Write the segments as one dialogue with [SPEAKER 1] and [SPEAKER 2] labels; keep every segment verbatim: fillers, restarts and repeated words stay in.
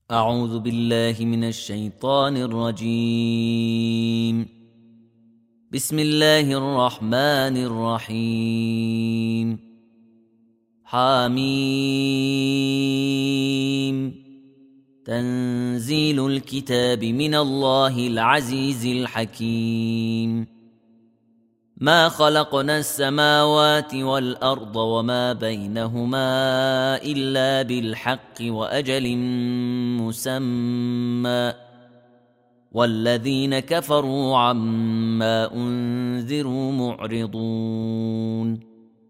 [SPEAKER 1] أعوذ بالله من الشيطان الرجيم. بسم الله الرحمن الرحيم. حميم. تنزيل الكتاب من الله العزيز الحكيم. ما خلقنا السماوات والأرض وما بينهما إلا بالحق وأجل مسمى، والذين كفروا عما أنذروا معرضون.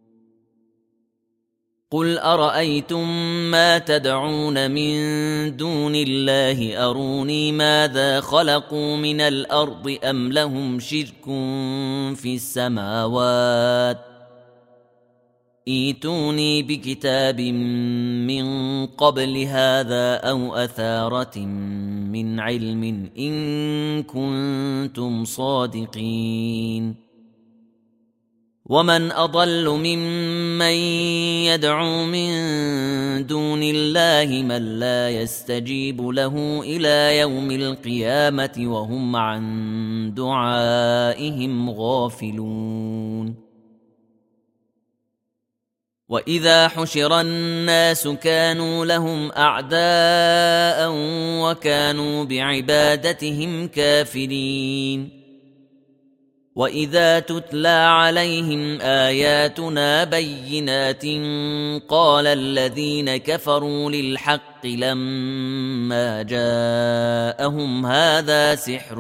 [SPEAKER 1] قل أرأيتم ما تدعون من دون الله أروني ماذا خلقوا من الأرض أم لهم شرك في السماوات، ائتوني بكتاب من قبل هذا أو أثارة من علم إن كنتم صادقين. ومن أضل ممن يدعو من دون الله من لا يستجيب له إلى يوم القيامة وهم عن دعائهم غافلون. وإذا حشر الناس كانوا لهم أعداء وكانوا بعبادتهم كافرين. وإذا تتلى عليهم آياتنا بينات قال الذين كفروا للحق لما جاءهم هذا سحر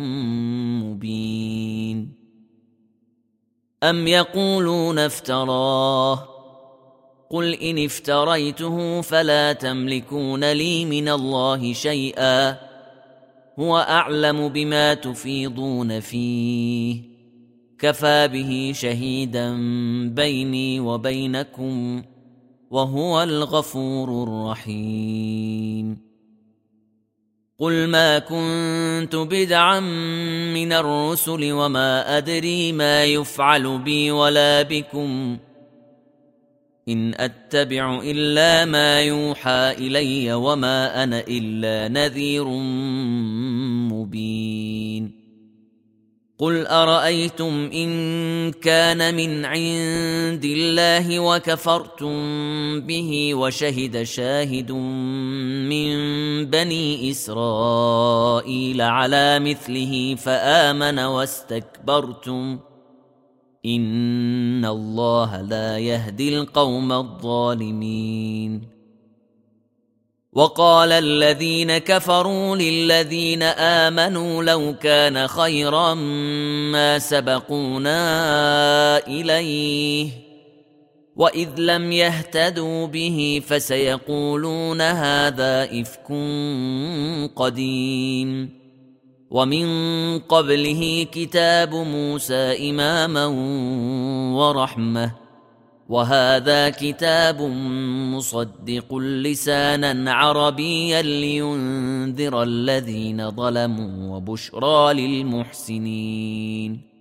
[SPEAKER 1] مبين. أم يقولون افتراه، قل إن افتريته فلا تملكون لي من الله شيئا، هو أعلم بما تفيضون فيه، كفى به شهيدا بيني وبينكم، وهو الغفور الرحيم. قل ما كنت بدعا من الرسل وما أدري ما يفعل بي ولا بكم، إن أتبع إلا ما يوحى إلي وما أنا إلا نذير مبين. قل أرأيتم إن كان من عند الله وكفرتم به وشهد شاهد من بني إسرائيل على مثله فآمن واستكبرتم، إن الله لا يهدي القوم الظالمين. وقال الذين كفروا للذين آمنوا لو كان خيرا ما سبقونا إليه، وإذ لم يهتدوا به فسيقولون هذا إفك قديم. ومن قبله كتاب موسى إماما ورحمة، وهذا كتاب مصدق لسانا عربيا لينذر الذين ظلموا وبشرى للمحسنين.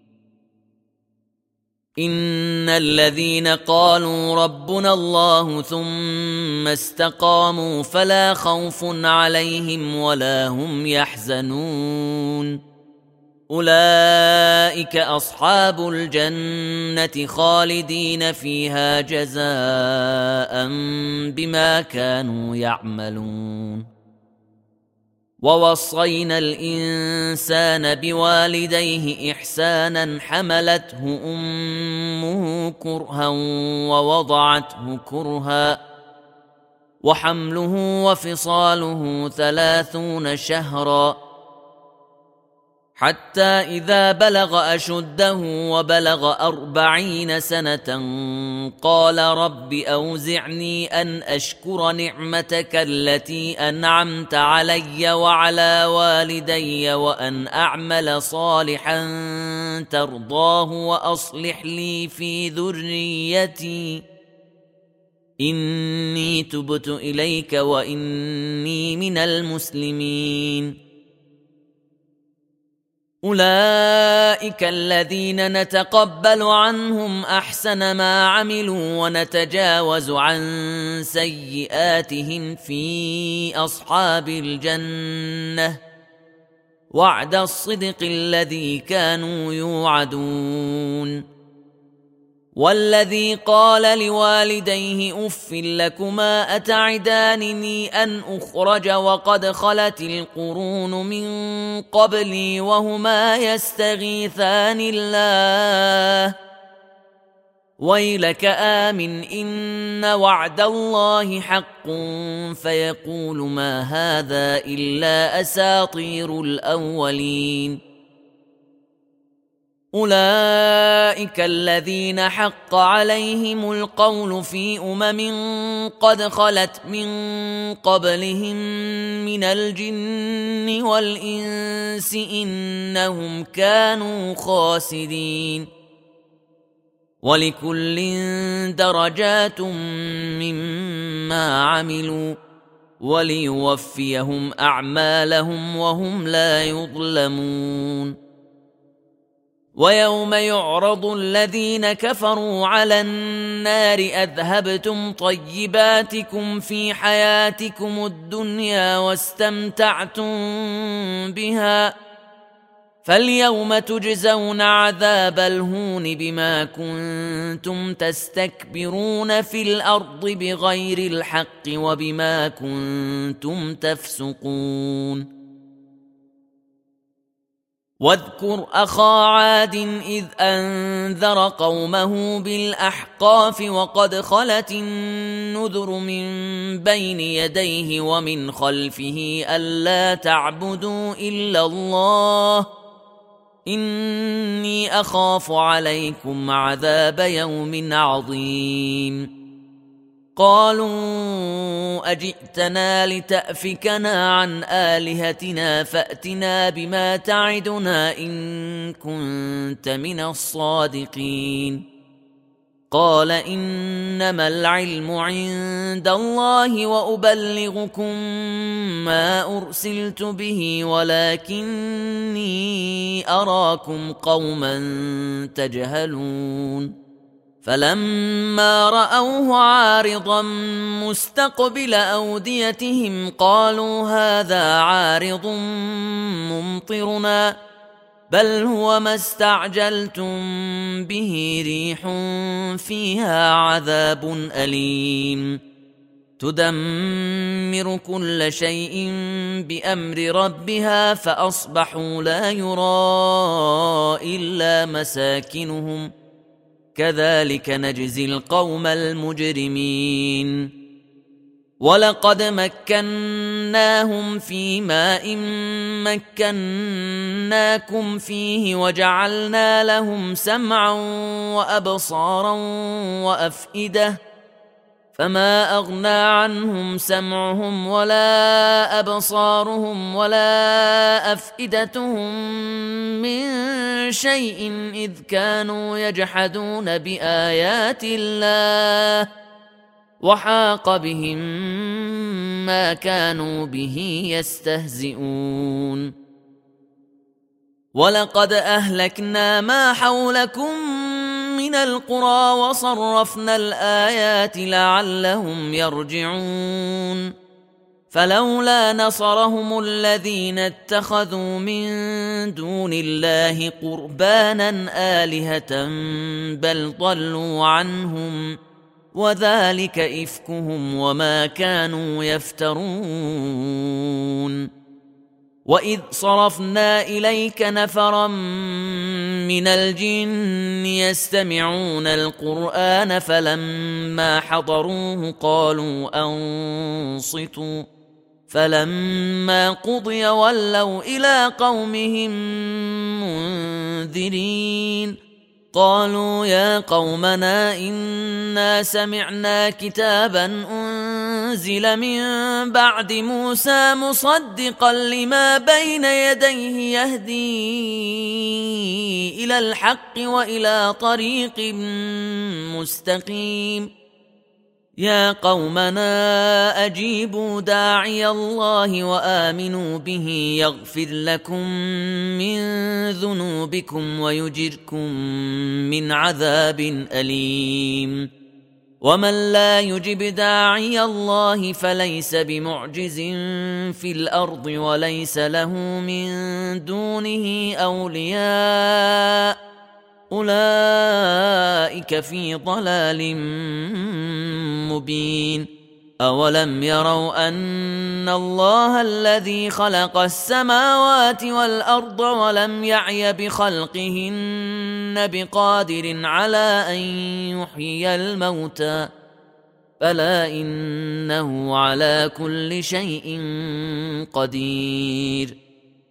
[SPEAKER 1] إن الذين قالوا ربنا الله ثم استقاموا فلا خوف عليهم ولا هم يحزنون، أولئك أصحاب الجنة خالدين فيها جزاء بما كانوا يعملون. ووصينا الإنسان بوالديه إحسانا حملته أمه كرها ووضعته كرها، وحمله وفصاله ثلاثون شهرا، حتى إذا بلغ أشده وبلغ أربعين سنة قال رب أوزعني أن أشكر نعمتك التي أنعمت علي وعلى والدي وأن أعمل صالحا ترضاه وأصلح لي في ذريتي إني تبت إليك وإني من المسلمين. أولئك الذين نتقبل عنهم أحسن ما عملوا ونتجاوز عن سيئاتهم في أصحاب الجنة وعد الصدق الذي كانوا يوعدون. والذي قال لوالديه أف لكما أتعدانني أن أخرج وقد خلت القرون من قبلي وهما يستغيثان الله ويلك آمن إن وعد الله حق فيقول ما هذا إلا أساطير الأولين. أولئك الذين حق عليهم القول في أمم قد خلت من قبلهم من الجن والإنس إنهم كانوا خاسرين. ولكل درجات مما عملوا وليوفيهم أعمالهم وهم لا يظلمون. ويوم يعرض الذين كفروا على النار أذهبتم طيباتكم في حياتكم الدنيا واستمتعتم بها فاليوم تجزون عذاب الهون بما كنتم تستكبرون في الأرض بغير الحق وبما كنتم تفسقون. واذكر أخا عاد إذ أنذر قومه بالأحقاف وقد خلت النذر من بين يديه ومن خلفه ألا تعبدوا إلا الله إني أخاف عليكم عذاب يوم عظيم. قالوا أجئتنا لتأفكنا عن آلهتنا فأتنا بما تعدنا إن كنت من الصادقين. قال إنما العلم عند الله وأبلغكم ما أرسلت به ولكني أراكم قوما تجهلون. فلما رأوه عارضا مستقبل أوديتهم قالوا هذا عارض ممطرنا بل هو ما استعجلتم به ريح فيها عذاب أليم تدمر كل شيء بأمر ربها فأصبحوا لا يرى إلا مساكنهم كذلك نجزي القوم المجرمين. ولقد مكناهم في ماء مكناكم فيه وجعلنا لهم سمعا وأبصارا وأفئدة فما أغنى عنهم سمعهم ولا أبصارهم ولا أفئدتهم من شيء إذ كانوا يجحدون بآيات الله وحاق بهم ما كانوا به يستهزئون. ولقد أهلكنا ما حولكم من القرى وصرفنا الآيات لعلهم يرجعون. فلولا نصرهم الذين اتخذوا من دون الله قربانا آلهة بل ضلوا عنهم وذلك إفكهم وما كانوا يفترون. وإذ صرفنا إليك نفرا من الجن يستمعون القرآن فلما حضروه قالوا أنصتوا فلما قضي ولوا إلى قومهم منذرين. قالوا يا قومنا إنا سمعنا كتابا أنزل من بعد موسى مصدقا لما بين يديه يهدي إلى الحق وإلى طريق مستقيم يا قومنا أجيبوا داعي الله وآمنوا به يغفر لكم من ذنوبكم ويجركم من عذاب أليم ومن لا يجب داعي الله فليس بمعجز في الأرض وليس له من دونه أولياء أولئك في ضلال مبين أولم يروا أن الله الذي خلق السماوات والأرض ولم يعي بخلقهن بقادر على أن يحيي الموتى بلى إنه على كل شيء قدير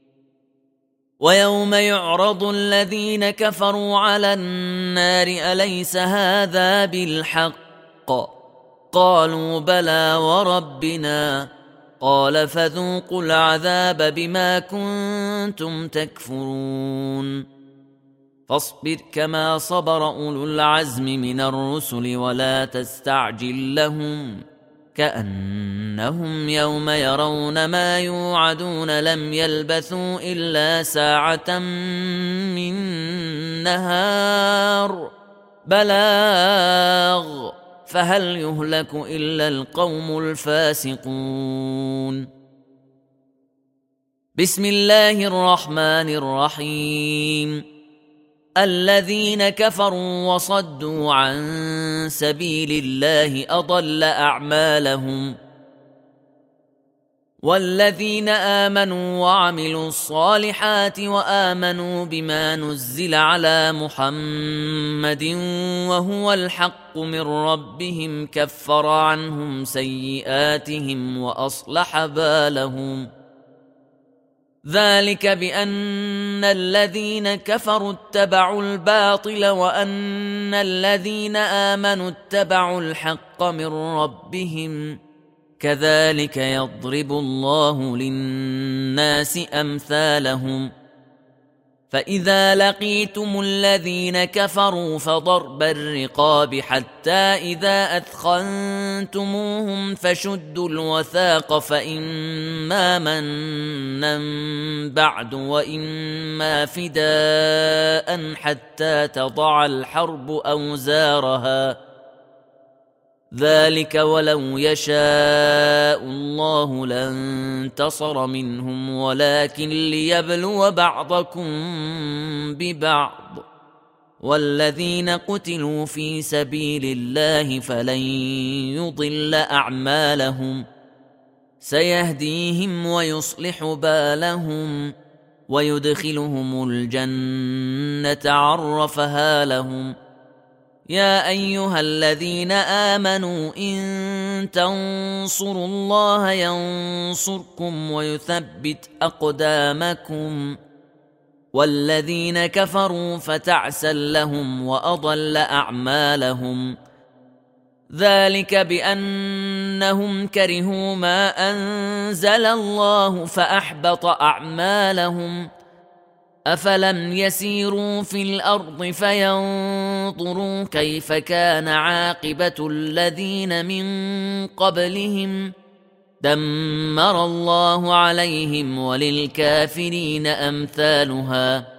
[SPEAKER 1] ويوم يعرض الذين كفروا على النار أليس هذا بالحق قالوا بلى وربنا قال فذوقوا العذاب بما كنتم تكفرون فاصبر كما صبر أولو العزم من الرسل ولا تستعجل لهم كأنهم يوم يرون ما يوعدون لم يلبثوا إلا ساعة من نهار بلاغ فهل يهلك إلا القوم الفاسقون بسم الله الرحمن الرحيم الذين كفروا وصدوا عن سبيل الله أضل أعمالهم والذين آمنوا وعملوا الصالحات وآمنوا بما نزل على محمد وهو الحق من ربهم كفر عنهم سيئاتهم وأصلح بالهم ذلك بأن الذين كفروا اتبعوا الباطل وأن الذين آمنوا اتبعوا الحق من ربهم كذلك يضرب الله للناس أمثالهم فإذا لقيتم الذين كفروا فضرب الرقاب حتى إذا أثخنتموهم فشدوا الوثاق فإما منا بعد وإما فداء حتى تضع الحرب أوزارها ذلك ولو يشاء الله لانتصر منهم ولكن ليبلو بعضكم ببعض والذين قتلوا في سبيل الله فلن يضل أعمالهم سيهديهم ويصلح بالهم ويدخلهم الجنة عرفها لهم يا أيها الذين آمنوا إن تنصروا الله ينصركم ويثبت أقدامكم والذين كفروا فتعسا لهم وأضل أعمالهم ذلك بأنهم كرهوا ما أنزل الله فأحبط أعمالهم أفلم يسيروا في الأرض فينظروا كيف كان عاقبة الذين من قبلهم دمر الله عليهم وللكافرين أمثالها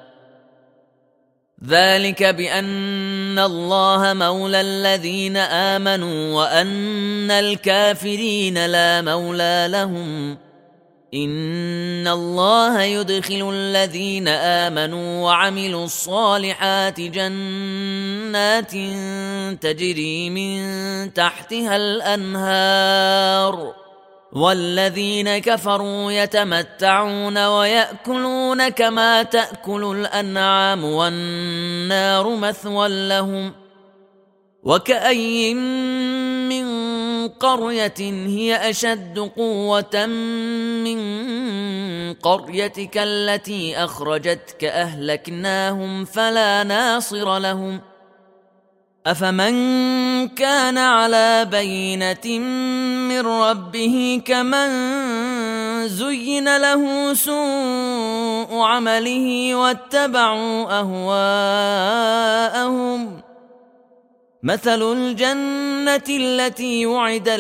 [SPEAKER 1] ذلك بأن الله مولى الذين آمنوا وأن الكافرين لا مولى لهم إن الله يدخل الذين آمنوا وعملوا الصالحات جنات تجري من تحتها الأنهار والذين كفروا يتمتعون ويأكلون كما تأكل الأنعام والنار مثوى لهم وكأي من قرية هي أشد قوة من قريتك التي أخرجتك أهلكناهم فلا ناصر لهم أفمن كان على بينة من ربه كمن زين له سوء عمله واتبعوا أهواءهم مثل الجنة التي وعد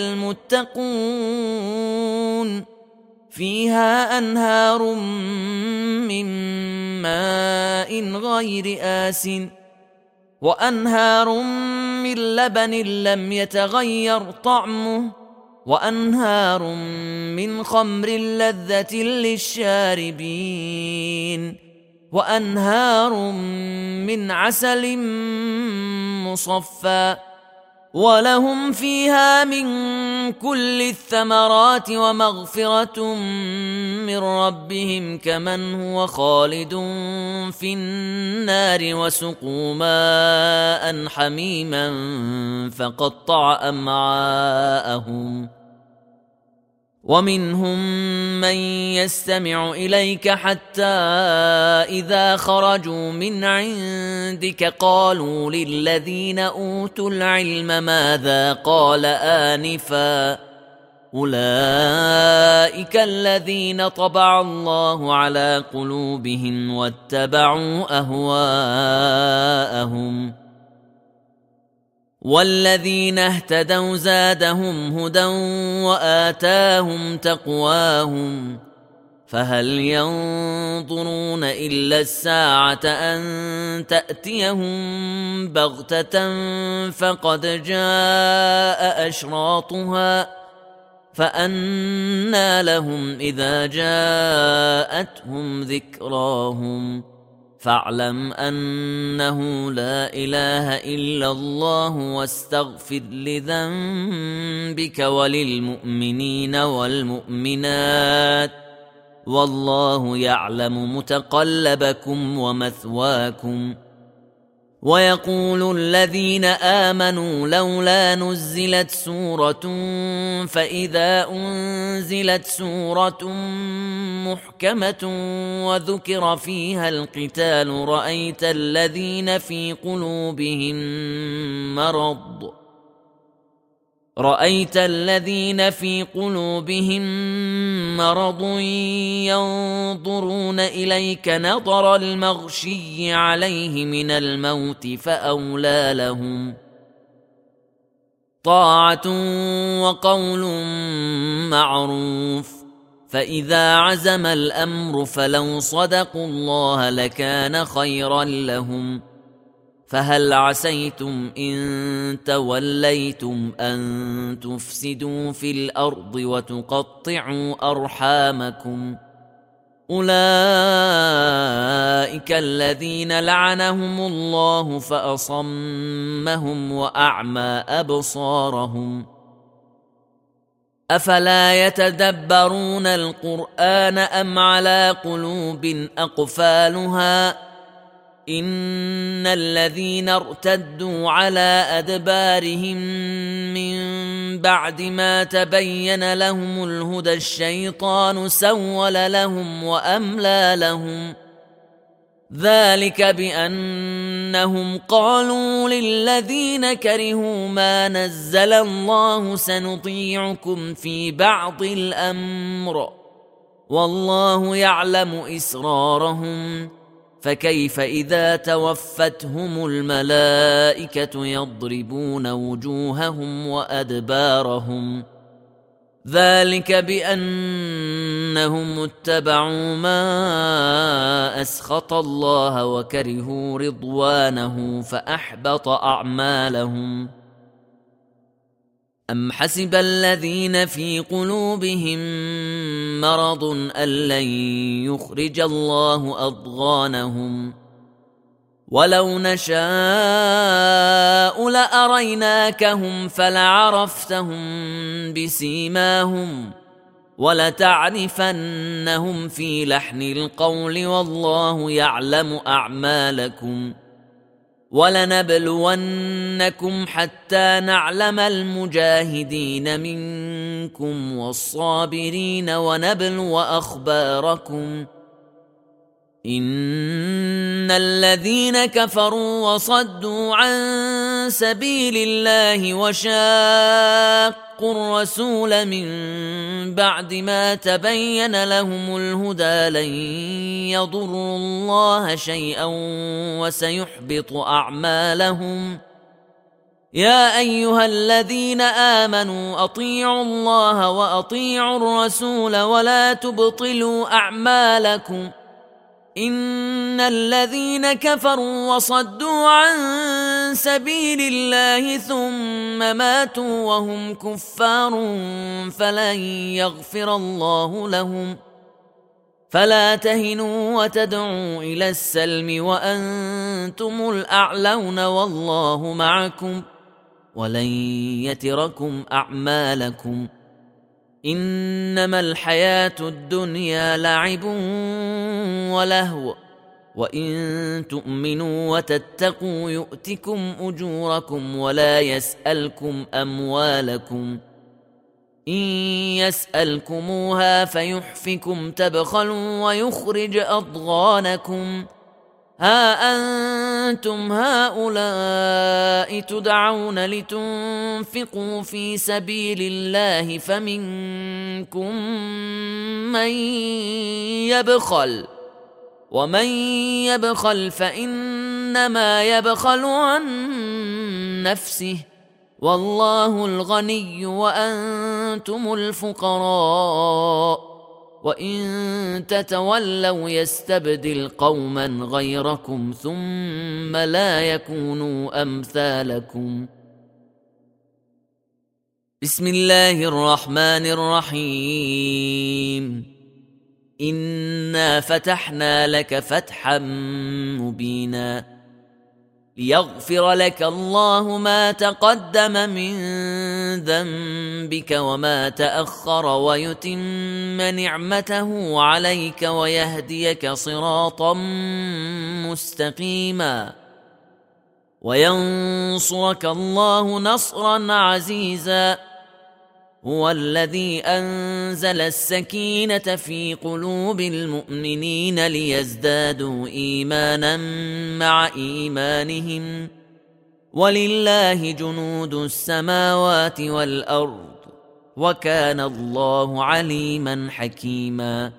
[SPEAKER 1] المتقون فيها أنهار من ماء غير آسٍ وأنهار من لبن لم يتغير طعمه وأنهار من خمر لذة للشاربين وأنهار من عسل مصفى ولهم فيها من كل الثمرات ومغفرة من ربهم كمن هو خالد في النار وسقوا ماء حميما فقطع أمعاءهم ومنهم من يستمع إليك حتى إذا خرجوا من عندك قالوا للذين أوتوا العلم ماذا قال آنفا أولئك الذين طبع الله على قلوبهم واتبعوا أهواءهم والذين اهتدوا زادهم هدى وآتاهم تقواهم فهل ينظرون إلا الساعة أن تأتيهم بغتة فقد جاء أشراطها فأنى لهم إذا جاءتهم ذكراهم فاعلم أنه لا إله إلا الله واستغفر لذنبك وللمؤمنين والمؤمنات والله يعلم متقلبكم ومثواكم ويقول الذين آمنوا لولا نزلت سورة فإذا أنزلت سورة محكمة وذكر فيها القتال رأيت الذين في قلوبهم مرض رأيت الذين في قلوبهم مرض ينظرون إليك نظر المغشي عليه من الموت فأولى لهم طاعة وقول معروف فإذا عزم الأمر فلو صدقوا الله لكان خيرا لهم فهل عسيتم إن توليتم أن تفسدوا في الأرض وتقطعوا أرحامكم أولئك الذين لعنهم الله فأصمهم وأعمى أبصارهم أفلا يتدبرون القرآن أم على قلوب أقفالها إن الذين ارتدوا على أدبارهم من بعد ما تبين لهم الهدى الشيطان سول لهم وأملى لهم ذلك بأنهم قالوا للذين كرهوا ما نزل الله سنطيعكم في بعض الأمر والله يعلم إسرارهم فكيف إذا توفتهم الملائكة يضربون وجوههم وأدبارهم ذلك بأنهم اتبعوا ما أسخط الله وكرهوا رضوانه فأحبط أعمالهم أم حسب الذين في قلوبهم مرض أن لن يخرج الله أضغانهم ولو نشاء لأريناكهم فلعرفتهم بسيماهم ولتعرفنهم في لحن القول والله يعلم أعمالكم ولنبلونكم حتى نعلم المجاهدين منكم والصابرين ونبلو أخباركم إن الذين كفروا وصدوا عن سبيل الله وشاقوا الرسول من بعد ما تبين لهم الهدى لن يضروا الله شيئا وسيحبط أعمالهم يا أيها الذين آمنوا أطيعوا الله وأطيعوا الرسول ولا تبطلوا أعمالكم إن الذين كفروا وصدوا عن سبيل الله ثم ماتوا وهم كفار فلن يغفر الله لهم فلا تهنوا وتدعوا إلى السلم وأنتم الأعلون والله معكم ولن يتركم أعمالكم إنما الحياة الدنيا لعب ولهو وإن تؤمنوا وتتقوا يؤتكم أجوركم ولا يسألكم أموالكم إن يسألكموها فيحفكم تبخلوا ويخرج أضغانكم ها أنتم هؤلاء تدعون لتنفقوا في سبيل الله فمنكم من يبخل ومن يبخل فإنما يبخل عن نفسه والله الغني وأنتم الفقراء وإن تتولوا يستبدل قوما غيركم ثم لا يكونوا أمثالكم. بسم الله الرحمن الرحيم. إنا فتحنا لك فتحا مبينا ليغفر لك الله ما تقدم من ذنبك وما تأخر ويتم نعمته عليك ويهديك صراطا مستقيما وينصرك الله نصرا عزيزا هو الذي أنزل السكينة في قلوب المؤمنين ليزدادوا إيمانا مع إيمانهم ولله جنود السماوات والأرض وكان الله عليما حكيما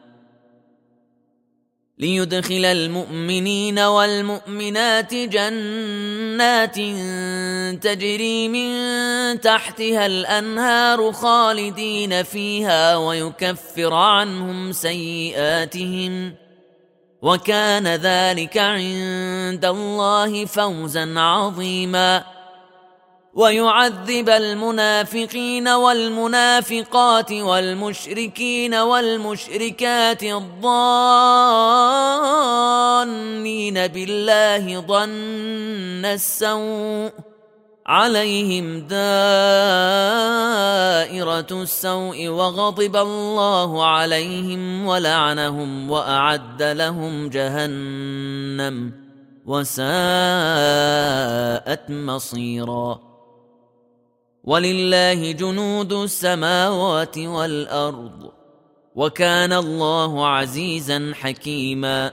[SPEAKER 1] ليدخل المؤمنين والمؤمنات جنات تجري من تحتها الأنهار خالدين فيها ويكفر عنهم سيئاتهم وكان ذلك عند الله فوزا عظيما ويعذب المنافقين والمنافقات والمشركين والمشركات الظانين بالله ظن السوء عليهم دائرة السوء وغضب الله عليهم ولعنهم وأعد لهم جهنم وساءت مصيرا ولله جنود السماوات والأرض وكان الله عزيزا حكيما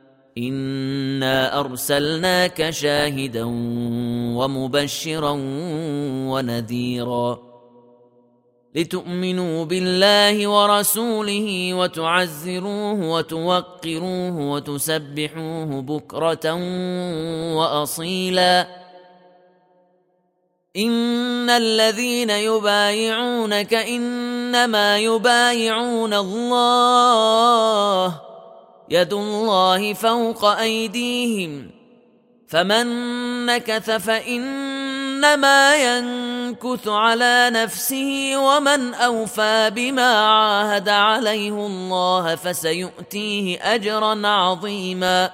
[SPEAKER 1] إنا أرسلناك شاهدا ومبشرا ونذيرا لتؤمنوا بالله ورسوله وتعزروه وتوقروه وتسبحوه بكرة وأصيلا إن الذين يبايعونك إنما يبايعون الله يد الله فوق أيديهم فمن نكث فإنما ينكث على نفسه ومن أوفى بما عاهد عليه الله فسيؤتيه أجرا عظيما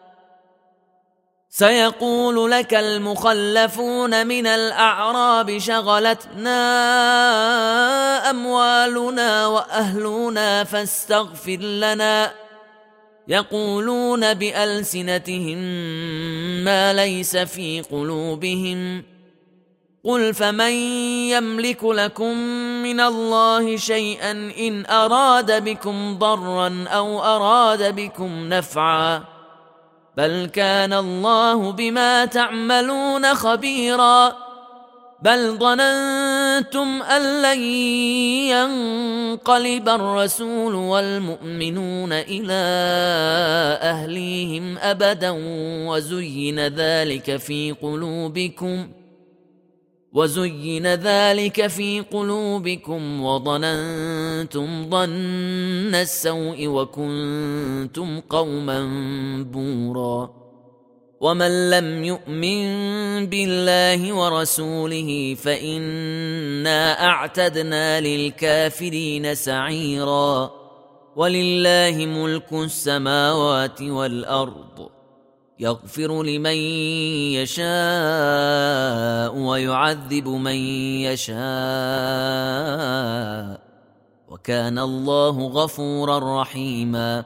[SPEAKER 1] سيقول لك المخلفون من الأعراب شغلتنا أموالنا وأهلنا فاستغفر لنا يقولون بألسنتهم ما ليس في قلوبهم قل فمن يملك لكم من الله شيئا إن أراد بكم ضرا أو أراد بكم نفعا بل كان الله بما تعملون خبيرا بل ظننتم أن لن ينقلب الرسول والمؤمنون إلى أهليهم أبدا وزين ذلك في قلوبكم وزين ذلك في قلوبكم وظننتم ظن السوء وكنتم قوما بورا ومن لم يؤمن بالله ورسوله فإنا أعتدنا للكافرين سعيرا ولله ملك السماوات والأرض يغفر لمن يشاء ويعذب من يشاء وكان الله غفورا رحيما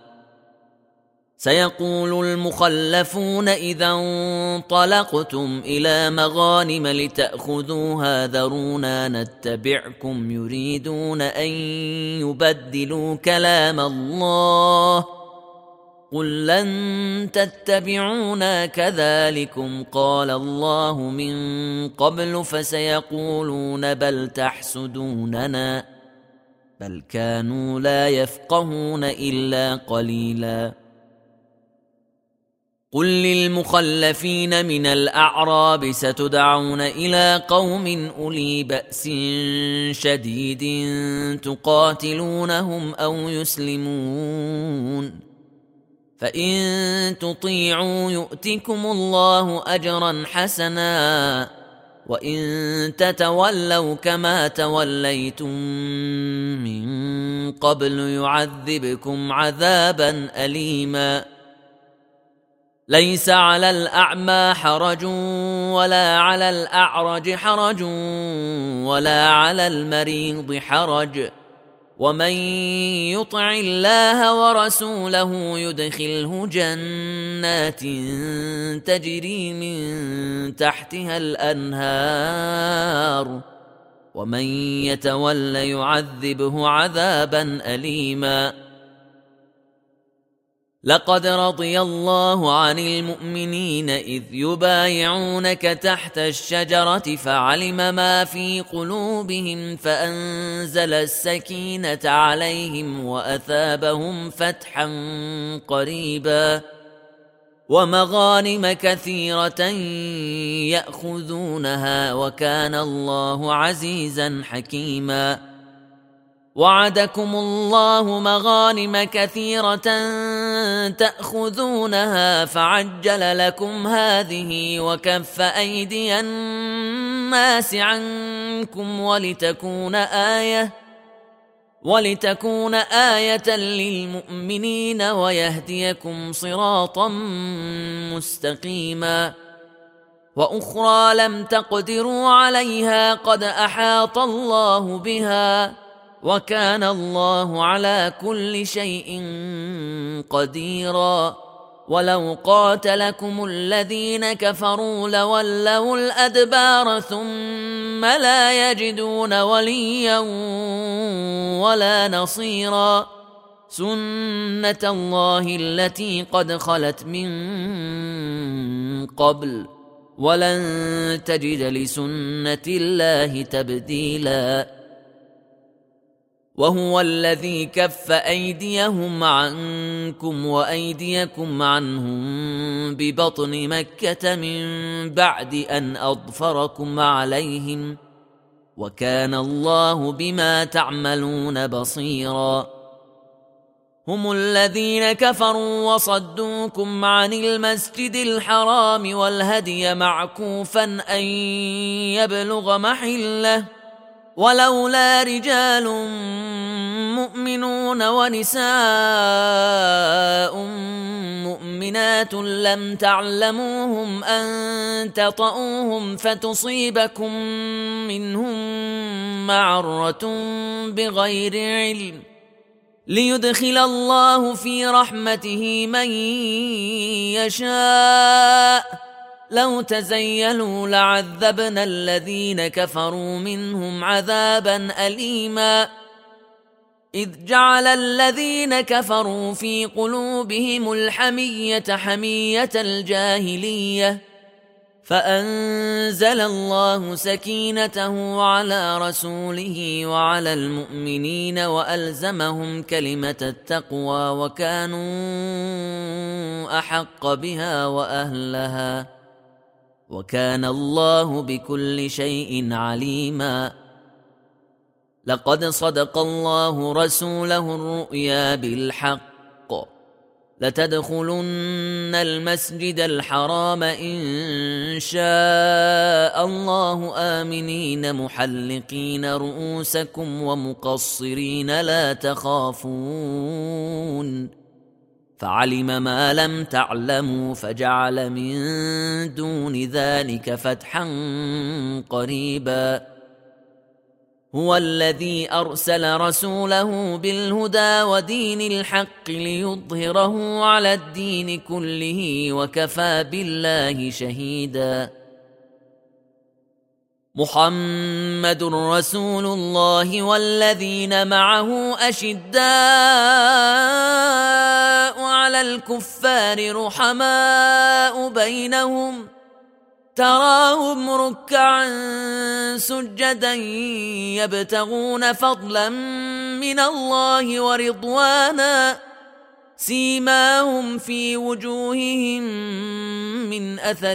[SPEAKER 1] سيقول المخلفون إذا انطلقتم إلى مغانم لتأخذوها ذرونا نتبعكم يريدون أن يبدلوا كلام الله قل لن تتبعونا كذلكم قال الله من قبل فسيقولون بل تحسدوننا بل كانوا لا يفقهون إلا قليلا قل للمخلفين من الأعراب ستدعون إلى قوم أولي بأس شديد تقاتلونهم أو يسلمون فإن تطيعوا يؤتكم الله أجرا حسنا وإن تتولوا كما توليتم من قبل يعذبكم عذابا أليما ليس على الأعمى حرج ولا على الأعرج حرج ولا على المريض حرج ومن يطع الله ورسوله يدخله جنات تجري من تحتها الأنهار ومن يتول يعذبه عذابا أليما لقد رضي الله عن المؤمنين إذ يبايعونك تحت الشجرة فعلم ما في قلوبهم فأنزل السكينة عليهم وأثابهم فتحا قريبا ومغانم كثيرة يأخذونها وكان الله عزيزا حكيما وعدكم الله مغانم كثيرة تأخذونها فعجل لكم هذه وكف أيدي الناس عنكم ولتكون آية ولتكون آية للمؤمنين ويهديكم صراطا مستقيما وأخرى لم تقدروا عليها قد أحاط الله بها وكان الله على كل شيء قديرا ولو قاتلكم الذين كفروا لولوا الأدبار ثم لا يجدون وليا ولا نصيرا سنة الله التي قد خلت من قبل ولن تجد لسنة الله تبديلا وهو الذي كف أيديهم عنكم وأيديكم عنهم ببطن مكة من بعد أن أظفركم عليهم وكان الله بما تعملون بصيرا هم الذين كفروا وصدوكم عن المسجد الحرام والهدي معكوفا أن يبلغ محله ولولا رجال مؤمنون ونساء مؤمنات لم تعلموهم أن تطؤوهم فتصيبكم منهم معرة بغير علم ليدخل الله في رحمته من يشاء لو تزيلوا لعذبنا الذين كفروا منهم عذابا أليما إذ جعل الذين كفروا في قلوبهم الحمية حمية الجاهلية فأنزل الله سكينته على رسوله وعلى المؤمنين وألزمهم كلمة التقوى وكانوا أحق بها وأهلها وكان الله بكل شيء عليما. لقد صدق الله رسوله الرؤيا بالحق لتدخلن المسجد الحرام إن شاء الله آمنين محلقين رؤوسكم ومقصرين لا تخافون فعلم ما لم تعلموا فجعل من دون ذلك فتحا قريبا. هو الذي أرسل رسوله بالهدى ودين الحق ليظهره على الدين كله وكفى بالله شهيدا. محمد رسول الله والذين معه أشداء على الكفار رحماء بينهم تراهم ركعا سجدا يبتغون فضلا من الله ورضوانا سيماهم في وجوههم من أثر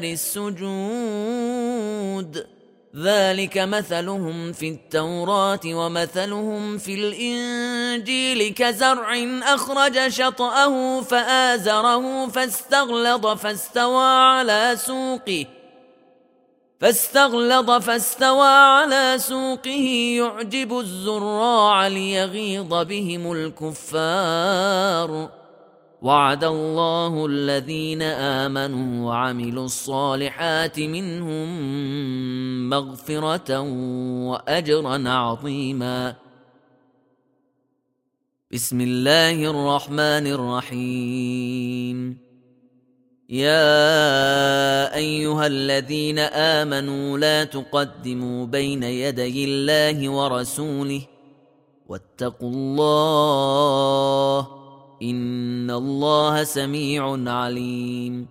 [SPEAKER 1] السجود ذلك مثلهم في التوراة ومثلهم في الإنجيل كزرع أخرج شطأه فآزره فاستغلظ فاستوى على سوقه فاستغلظ فاستوى على سوقه يعجب الزراع ليغيظ بهم الكفار. وعد الله الذين آمنوا وعملوا الصالحات منهم مغفرة وأجرا عظيما. بسم الله الرحمن الرحيم. يا أيها الذين آمنوا لا تقدموا بين يدي الله ورسوله واتقوا الله إن الله سميع عليم.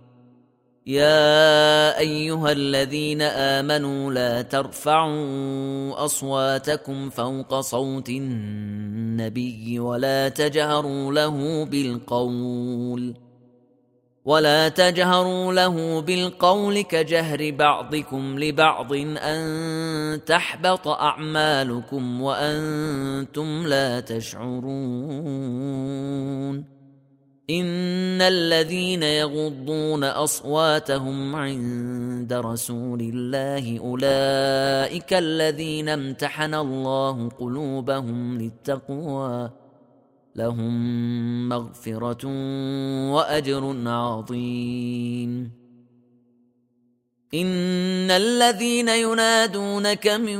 [SPEAKER 1] يا أيها الذين آمنوا لا ترفعوا أصواتكم فوق صوت النبي ولا تجهروا له بالقول ولا تجهروا له بالقول كجهر بعضكم لبعض أن تحبط أعمالكم وأنتم لا تشعرون. إن الذين يغضون أصواتهم عند رسول الله أولئك الذين امتحن الله قلوبهم للتقوى لهم مغفرة وأجر عظيم. إن الذين ينادونك من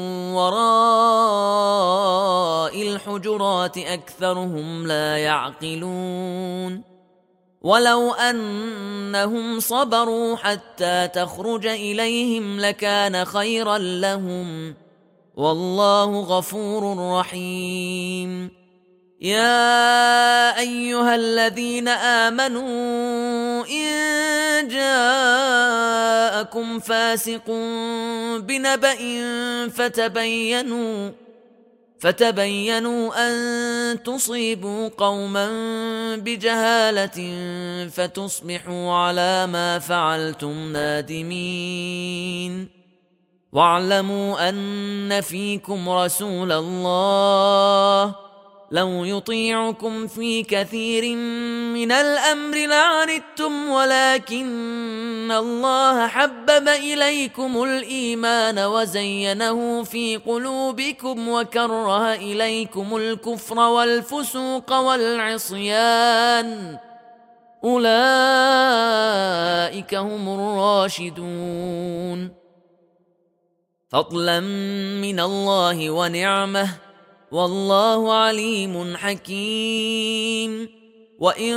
[SPEAKER 1] وراء الحجرات أكثرهم لا يعقلون. ولو أنهم صبروا حتى تخرج إليهم لكان خيرا لهم والله غفور رحيم. يا أيها الذين آمنوا إن جاءكم فاسق بنبأ فتبينوا فتبينوا أن تصيبوا قوما بجهالة فتصبحوا على ما فعلتم نادمين. واعلموا أن فيكم رسول الله لو يطيعكم في كثير من الأمر لعنتم ولكن الله حبب إليكم الإيمان وزينه في قلوبكم وكره إليكم الكفر والفسوق والعصيان أولئك هم الراشدون. فضلا من الله ونعمه والله عليم حكيم. وإن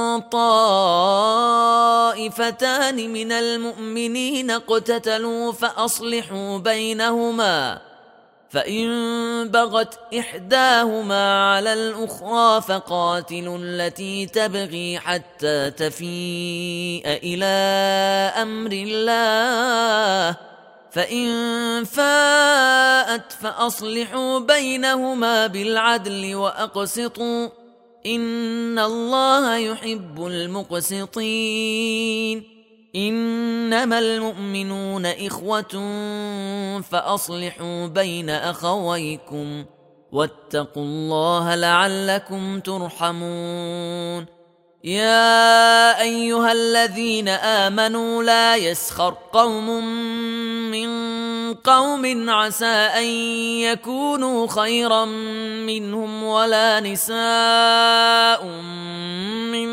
[SPEAKER 1] طائفتان من المؤمنين اقتتلوا فأصلحوا بينهما فإن بغت إحداهما على الأخرى فقاتلوا التي تبغي حتى تفيء إلى أمر الله فإن فاءت فأصلحوا بينهما بالعدل وأقسطوا إن الله يحب المقسطين. إنما المؤمنون إخوة فأصلحوا بين أخويكم واتقوا الله لعلكم ترحمون. يا أيها الذين آمنوا لا يسخر قوم من قوم عسى أن يكونوا خيرا منهم ولا نساء من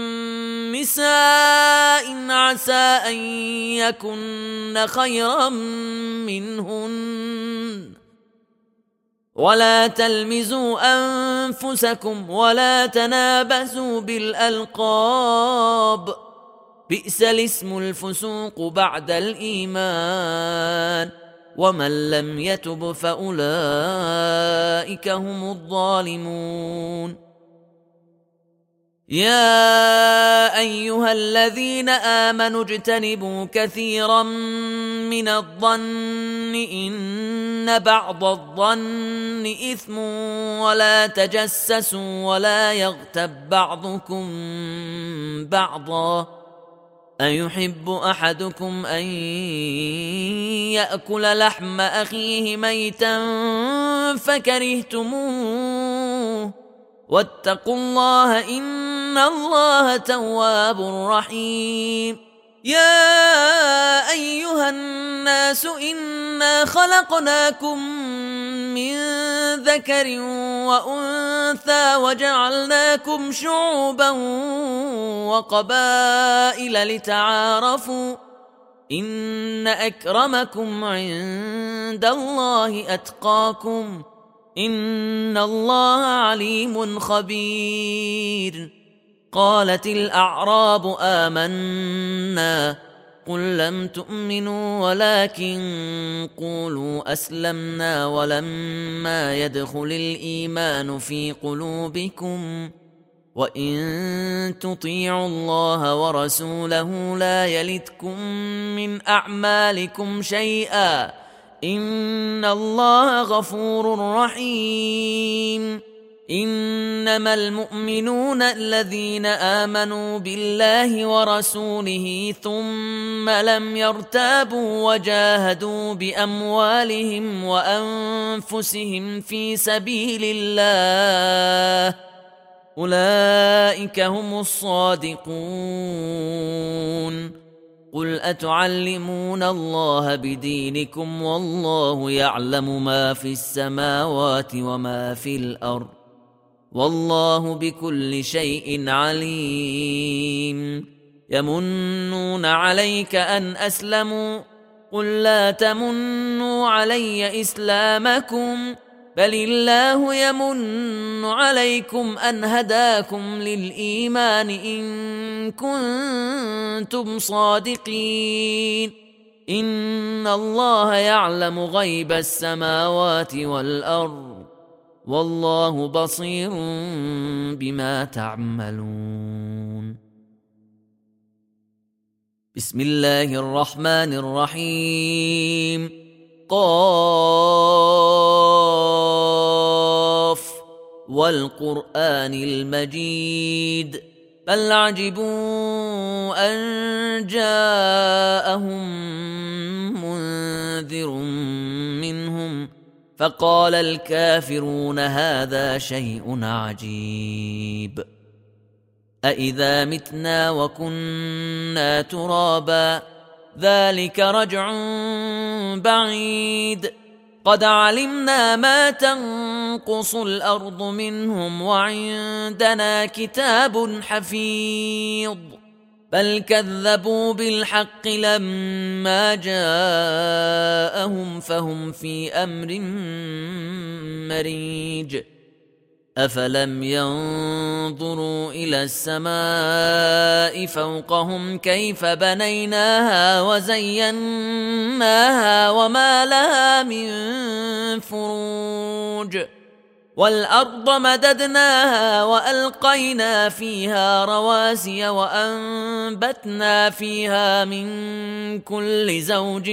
[SPEAKER 1] نساء عسى أن يكن خيرا منهن ولا تلمزوا أنفسكم ولا تنابزوا بالألقاب بئس الاسم الفسوق بعد الإيمان ومن لم يتب فأولئك هم الظالمون. يا أيها الذين آمنوا اجتنبوا كثيرا من الظن إن بعض الظن إثم ولا تجسسوا ولا يغتب بعضكم بعضا أيحب أحدكم أن يأكل لحم أخيه ميتا فكرهتموه واتقوا الله إن الله تواب رحيم. يا أيها الناس إنا خلقناكم من ذكر وأنثى وجعلناكم شعوبا وقبائل لتعارفوا إن أكرمكم عند الله أتقاكم إن الله عليم خبير. قالت الأعراب آمنا قل لم تؤمنوا ولكن قولوا أسلمنا ولما يدخل الإيمان في قلوبكم وإن تطيعوا الله ورسوله لا يلتكم من أعمالكم شيئا إن الله غفور رحيم. إنما المؤمنون الذين آمنوا بالله ورسوله ثم لم يرتابوا وجاهدوا بأموالهم وأنفسهم في سبيل الله أولئك هم الصادقون. قل أتعلمون الله بدينكم والله يعلم ما في السماوات وما في الأرض والله بكل شيء عليم. يمنون عليك أن أسلموا قل لا تمنوا علي إسلامكم بل الله يمن عليكم أن هداكم للإيمان إن كنتم صادقين. إن الله يعلم غيب السماوات والأرض والله بصير بما تعملون. بسم الله الرحمن الرحيم. قاف والقرآن المجيد بل عجبوا أن جاءهم منذر منهم فقال الكافرون هذا شيء عجيب أإذا متنا وكنا ترابا ذلك رجع بعيد قد علمنا ما تنقص الأرض منهم وعندنا كتاب حفيظ بل كذبوا بالحق لما جاءهم فهم في أمر مريج أفلم ينظروا إلى السماء فوقهم كيف بنيناها وزيناها وما لها من فروج والأرض مددناها وألقينا فيها رواسي وأنبتنا فيها من كل زوج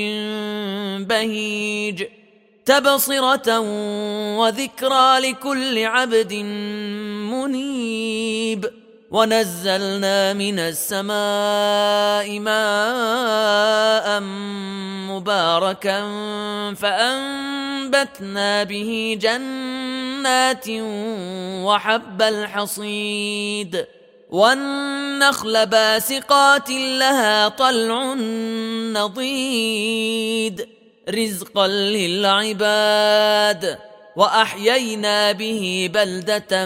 [SPEAKER 1] بهيج تبصرة وذكرى لكل عبد منيب ونزلنا من السماء ماء مباركا فأنبتنا به جنات وحب الحصيد والنخل باسقات لها طلع نضيد رزقا للعباد وأحيينا به بلدة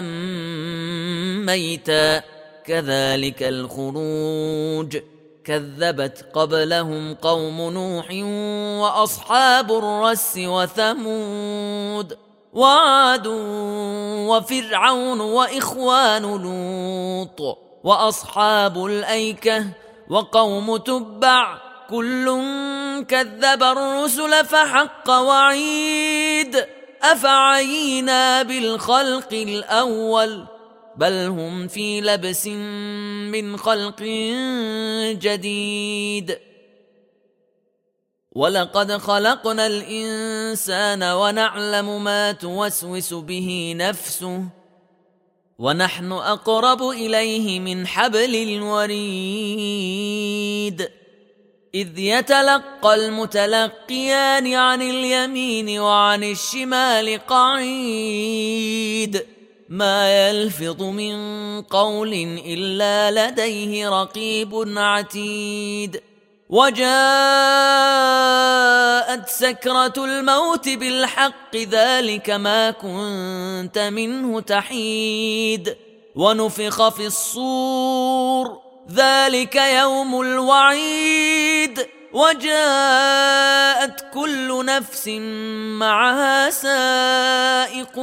[SPEAKER 1] ميتا كذلك الخروج كذبت قبلهم قوم نوح وأصحاب الرس وثمود وعاد وفرعون وإخوان لوط وأصحاب الأيكة وقوم تبع كل كذب الرسل فحق وعيد أفعينا بالخلق الأول بل هم في لبس من خلق جديد ولقد خلقنا الإنسان ونعلم ما توسوس به نفسه ونحن أقرب إليه من حبل الوريد إذ يتلقى المتلقيان عن اليمين وعن الشمال قعيد ما يلفظ من قول إلا لديه رقيب عتيد وجاءت سكرة الموت بالحق ذلك ما كنت منه تحيد ونفخ في الصور ذلك يوم الوعيد وجاءت كل نفس معها سائق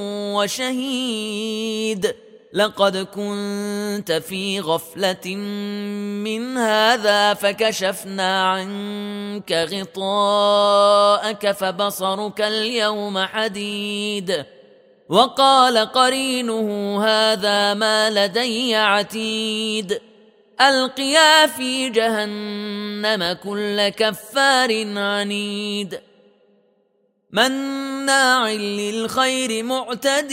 [SPEAKER 1] وشهيد لقد كنت في غفلة من هذا فكشفنا عنك غطاءك فبصرك اليوم حديد وقال قرينه هذا ما لدي عتيد ألقيا في جهنم كل كفار عنيد مناع للخير معتد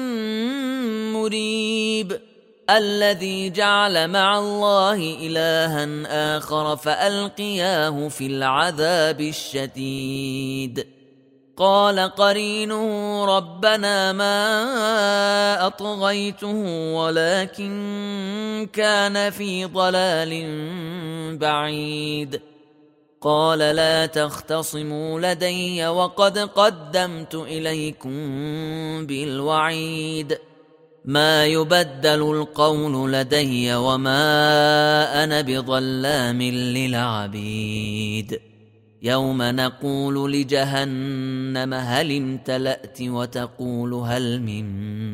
[SPEAKER 1] مريب الذي جعل مع الله إلها آخر فألقياه في العذاب الشديد قال قرينه ربنا ما أطغيته ولكن كان في ضلال بعيد قال لا تختصموا لدي وقد قدمت إليكم بالوعيد ما يبدل القول لدي وما أنا بظلام للعبيد يوم نقول لجهنم هل امتلأت وتقول هل من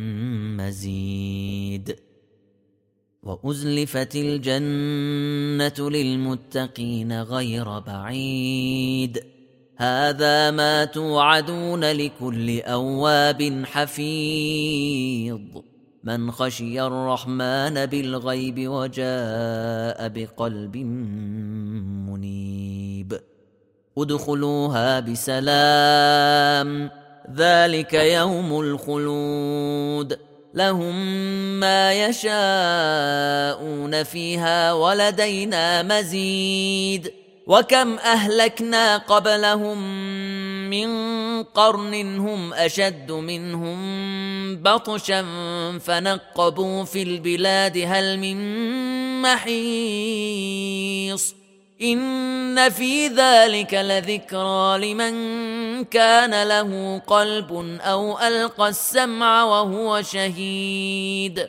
[SPEAKER 1] مزيد وأزلفت الجنة للمتقين غير بعيد هذا ما توعدون لكل أواب حفيظ من خشي الرحمن بالغيب وجاء بقلب منيب ادخلوها بسلام ذلك يوم الخلود لهم ما يشاءون فيها ولدينا مزيد وكم أهلكنا قبلهم من قرن هم أشد منهم بطشا فنقبوا في البلاد هل من محيص إن في ذلك لذكرى لمن كان له قلب أو ألقى السمع وهو شهيد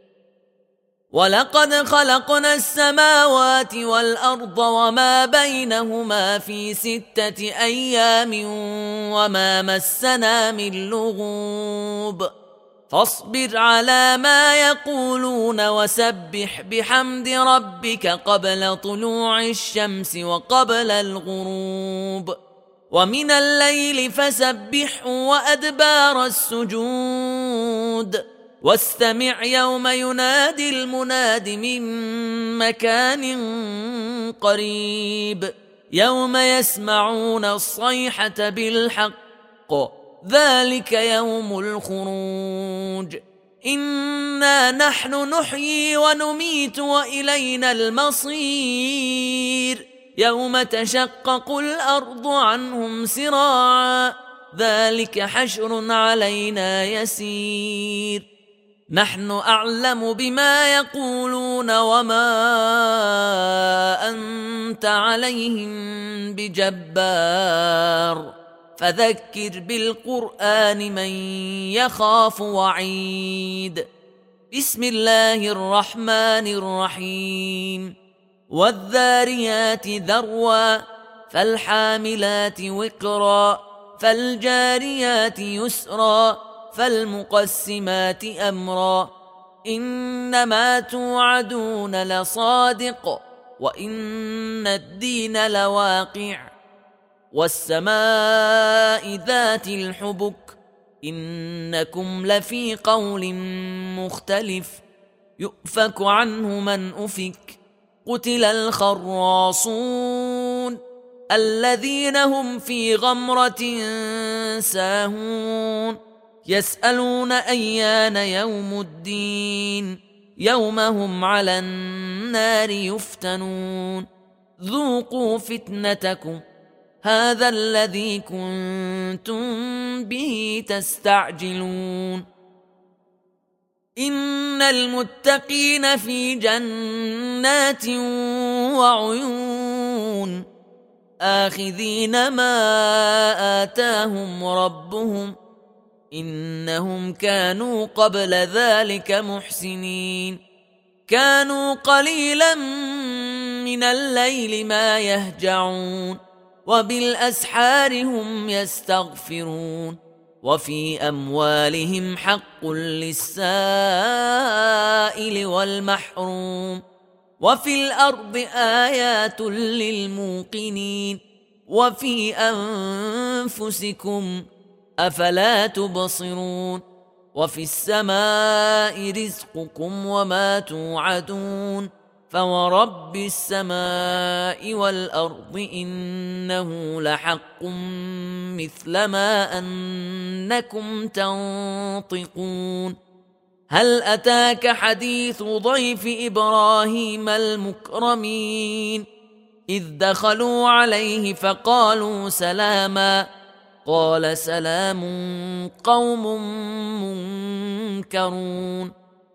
[SPEAKER 1] ولقد خلقنا السماوات والأرض وما بينهما في ستة أيام وما مسنا من لغوب فاصبر على ما يقولون وسبح بحمد ربك قبل طلوع الشمس وقبل الغروب ومن الليل فسبحه وأدبار السجود واستمع يوم ينادي المناد من مكان قريب يوم يسمعون الصيحة بالحق ذلك يوم الخروج إنا نحن نحيي ونميت وإلينا المصير يوم تشقق الأرض عنهم سراعا ذلك حشر علينا يسير نحن أعلم بما يقولون وما أنت عليهم بجبار فذكر بالقرآن من يخاف وعيد بسم الله الرحمن الرحيم والذاريات ذروا فالحاملات وقرا فالجاريات يسرا فالمقسمات أمرا إنما توعدون لصادق وإن الدين لواقع والسماء ذات الحبك إنكم لفي قول مختلف يؤفك عنه من أفك قتل الخراصون الذين هم في غمرة ساهون يسألون أيان يوم الدين يوم هم على النار يفتنون ذوقوا فتنتكم هذا الذي كنتم به تستعجلون إن المتقين في جنات وعيون آخذين ما آتاهم ربهم إنهم كانوا قبل ذلك محسنين كانوا قليلا من الليل ما يهجعون وبالأسحار هم يستغفرون وفي أموالهم حق للسائل والمحروم وفي الأرض آيات للموقنين وفي أنفسكم أفلا تبصرون وفي السماء رزقكم وما توعدون فورب السماء والأرض إنه لحق مثل ما أنكم تنطقون هل أتاك حديث ضيف إبراهيم المكرمين إذ دخلوا عليه فقالوا سلاما قال سلام قوم منكرون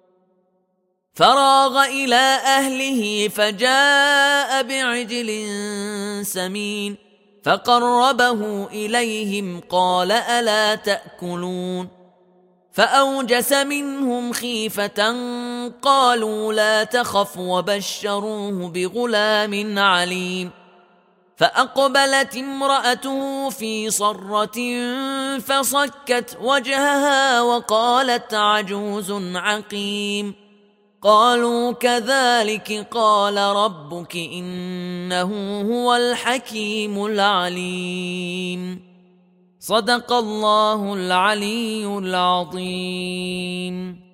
[SPEAKER 1] فراغ إلى أهله فجاء بعجل سمين فقربه إليهم قال ألا تأكلون فأوجس منهم خيفة قالوا لا تخف وبشروه بغلام عليم فأقبلت امرأته في صرة فصكت وجهها وقالت عجوز عقيم قالوا كذلك قال ربك إنه هو الحكيم العليم صدق الله العلي العظيم.